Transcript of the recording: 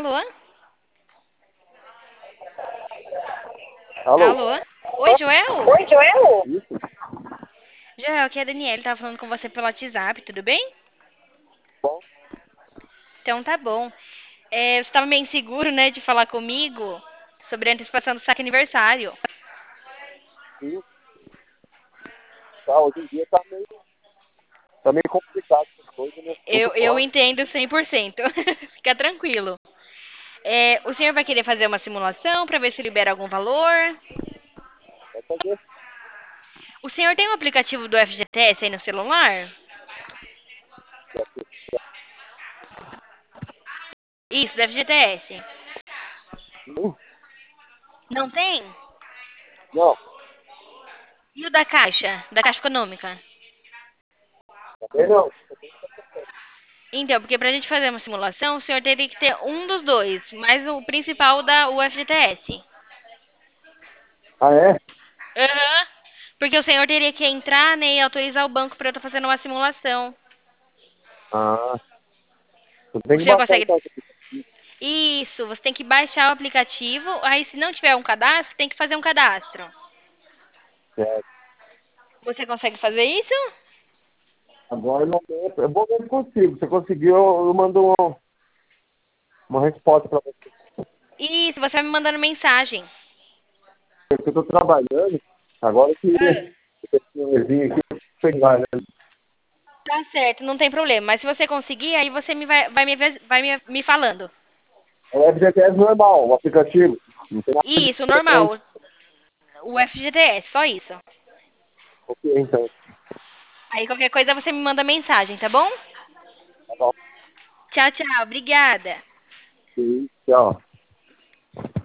Alô? Alô? Alô? Oi, Joel? Oi, Joel? Isso? Joel, aqui é a Daniela, tava falando com você pelo WhatsApp, tudo bem? Bom, Então tá bom. Você estava meio inseguro, né, de falar comigo sobre a antecipação do saque aniversário. sim. Tá, hoje em dia tá meio complicado essas coisas, né? Muito Eu forte. entendo 100%. Fica tranquilo. O senhor vai querer fazer uma simulação para ver se libera algum valor? Vai fazer O senhor tem o aplicativo do FGTS aí no celular? Isso, do FGTS. sim. Não tem? Não, E o da Caixa? Da Caixa Econômica? também não. Então, porque pra gente fazer uma simulação, o senhor teria que ter um dos dois, mas o principal da UFGTS. Ah, é? Aham. Porque o senhor teria que entrar, né, e autorizar o banco para eu estar fazendo uma simulação. Ah, tu O tem que senhor baixar consegue. então. Isso, você tem que baixar o aplicativo. Aí, se não tiver um cadastro, tem que fazer um cadastro. Certo. Você consegue fazer isso? Agora não tem. Eu vou ver se consigo. Se eu conseguir, eu mando uma resposta pra você. Isso, você vai me mandando mensagem. Porque eu tô trabalhando, agora que eu vim aqui pegar, né? Tá certo, não tem problema. Mas se você conseguir, aí você me falando. É o FGTS normal, o aplicativo. Não tem nada Isso, diferente. normal. O FGTS, só isso. Ok, então. Aí qualquer coisa você me manda mensagem, tá bom? Tá bom. Tchau, tchau. Obrigada. Sim, tchau.